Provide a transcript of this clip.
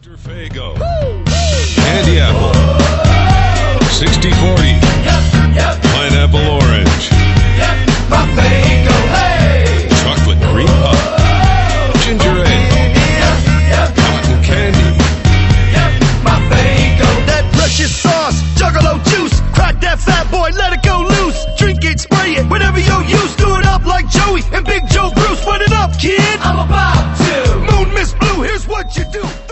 Mr. Fago, candy apple, 60/40, pineapple orange, My Fago, hey! chocolate cream pie, ginger ale, cotton candy, My Fago. That precious sauce, juggalo juice, crack that fat boy, let it go loose. Drink it, spray it, whatever you're used. Do it up like Joey and Big Joe Bruce. Run it up, kid. I'm about to. Moon Miss Blue, here's what you do.